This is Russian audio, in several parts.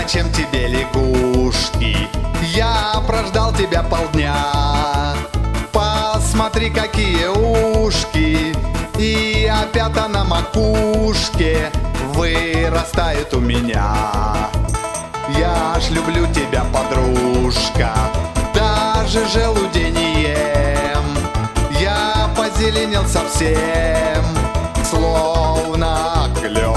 зачем тебе лягушки? Я прождал тебя полдня. Посмотри, какие ушки, и опята на макушке вырастают у меня. Я ж люблю тебя, подружка, даже желудей не ем. Я позеленел совсем, словно клен.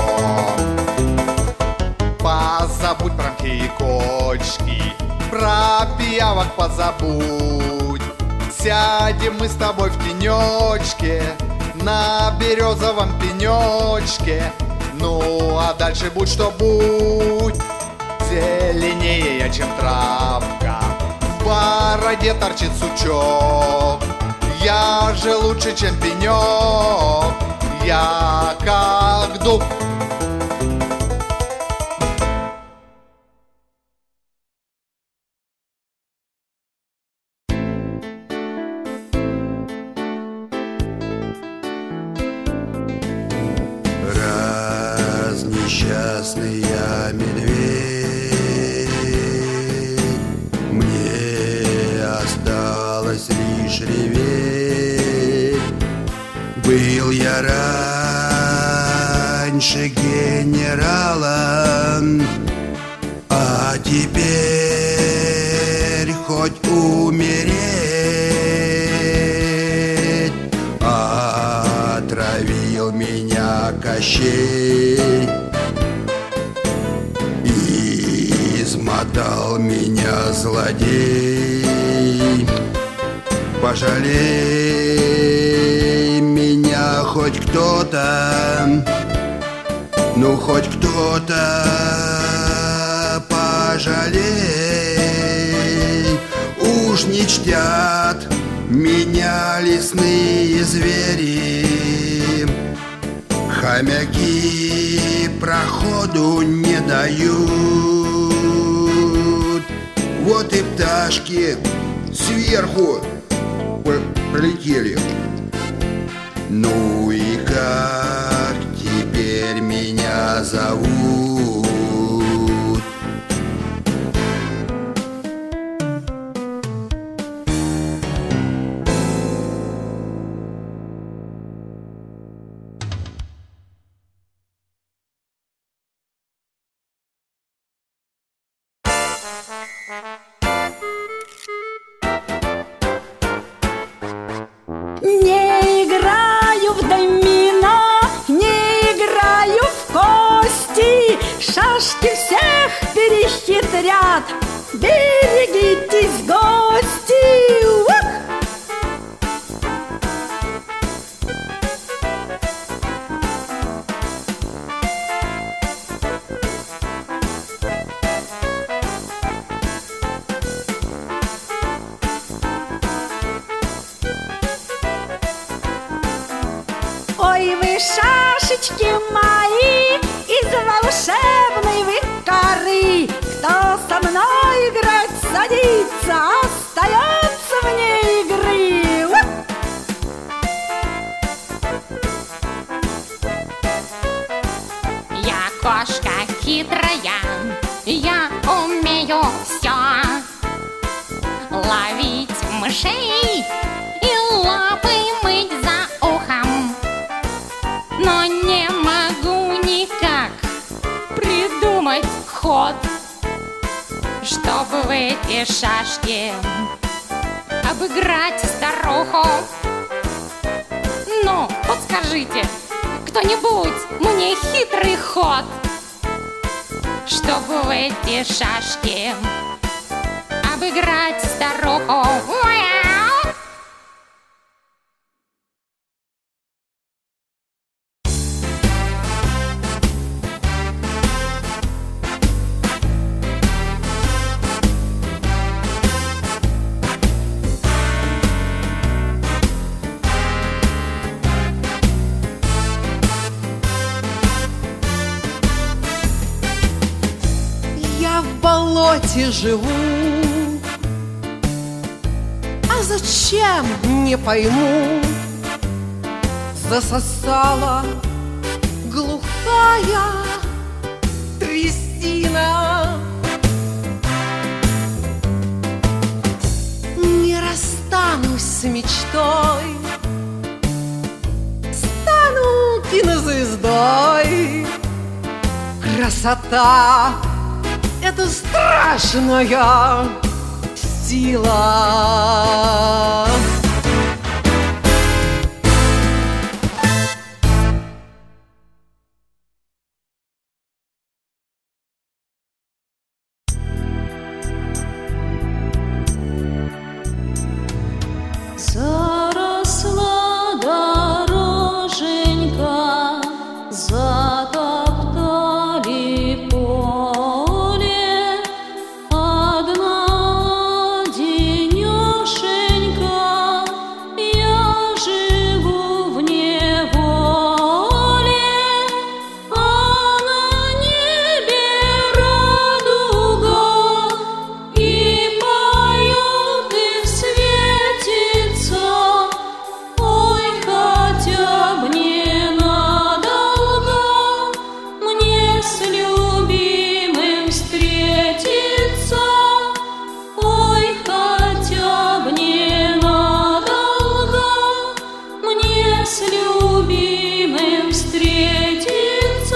Позабудь про мхи и кочки, про пиявок позабудь. Сядем мы с тобой в тенечке на березовом пенечке. Ну а дальше будь что будь, зеленее я, чем травка, в бороде торчит сучок. Я же лучше, чем пенек, я как дуб. Несчастный я медведь, мне осталось лишь реветь. Был я раньше генералом, а теперь хоть умереть. Отравил меня Кощей, измотал меня злодей. Пожалей меня хоть кто-то, ну хоть кто-то пожалей. Уж не чтят меня лесные звери, хомяки проходу не дают. Вот и пташки сверху пролетели. Ну и как теперь меня зовут? Не играю в домино, не играю в кости. Шашки всех перехитрят, берегитесь, гости. Ух! Ой, вы шашечки мои из волшебной вы коры. Кто со мной играть садится, остается вне игры. Ух! Я кошка хитрая, я умею все: ловить мышей и лапы мыть за ухом. Но не могу никак придумать ход, чтобы в эти шашки обыграть старуху. Ну, подскажите кто-нибудь мне хитрый ход, чтобы в эти шашки обыграть старуху. Я в болоте живу, а зачем, не пойму. Засосала глухая трясина, мечтой. Стану кинозвездой. Красота — это страшная сила. Заросла дороженька, затоптали поле. Одна денешенька, я живу в неволе, а на небе радуга и поет, и светится. Ой, хотя б ненадолго мне с любимым встретиться. Ой, хотя б ненадолго мне с любимым встретиться.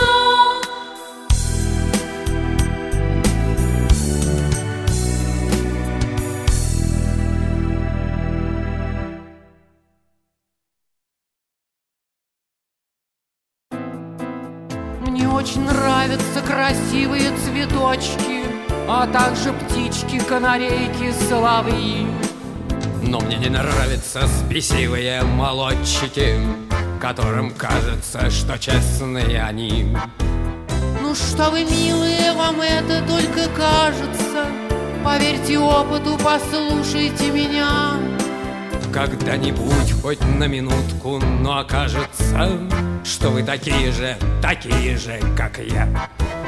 Мне очень нравятся красивые цветочки, а также птички, канарейки, соловьи. Но мне не нравятся спесивые молодчики, которым кажется, что честные они. Ну что вы, милые, вам это только кажется. Поверьте опыту, послушайте меня. Когда-нибудь, хоть на минутку, но окажется, что вы такие же, как и я.